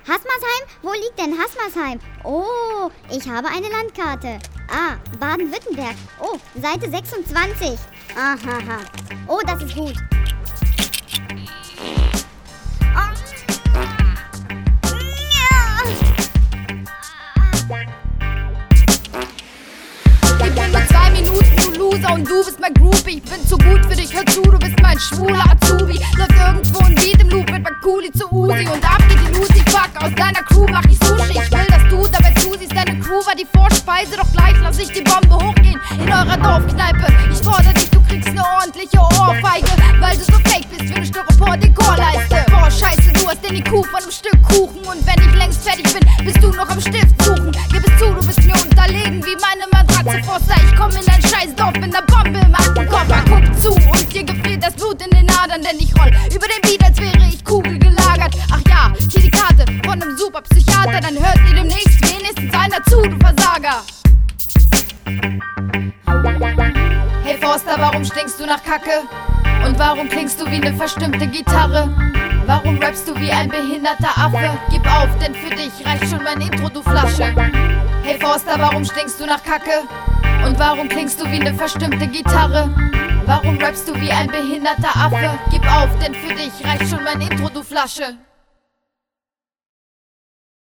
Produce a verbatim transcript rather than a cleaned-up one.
Hasmersheim? Wo liegt denn Hasmersheim? Oh, ich habe eine Landkarte. Ah, Baden-Württemberg. Oh, Seite sechsundzwanzig. Ahaha. Oh, das ist gut. Ich bin nur zwei Minuten, du Loser, und du bist mein Groupie. Ich bin zu gut für dich, hör zu, du bist mein schwuler Azubi. Läuft irgendwo ein Beat im Loop mit Makuli zu Uzi. Und ab geht die Lucy, fuck, aus deiner Crew mach ich Sushi. Ich will, dass du dabei zusiehst, deine Crew war die Vorspeise. Doch gleich lass ich die Bombe hochgehen in eurer Dorfkneipe. Ich fordere dich, du kriegst ne ordentliche Ohrfeige, weil du so fake bist wie eine Styropor-Dekorleiste. Boah, scheiße, du hast den I Q von einem Stück Kuchen. Und wenn ich längst fertig bin, bist du noch am Stift suchen. Gib es zu, du bist mir unterlegen wie meine Matratze Foster. Ich komm in dein Scheißdorf mit ner Bombe im Aktenkoffer. Guck zu und dir gefriert das Blut in den Adern, denn ich roll über den Beat, als wäre ich kugelgelagert. Ach ja, hier die Karte von einem super Psychiater. Dann hört ihr demnächst wenigstens einer zu, du Versager. Hey Forster, warum stinkst du nach Kacke? Und warum klingst du wie ne verstimmte Gitarre? Warum rappst du wie ein behinderter Affe? Gib auf, denn für dich reicht schon mein Intro, du Flasche. Hey Forster, warum stinkst du nach Kacke? Und warum klingst du wie ne verstimmte Gitarre? Warum rappst du wie ein behinderter Affe? Gib auf, denn für dich reicht schon mein Intro, du Flasche.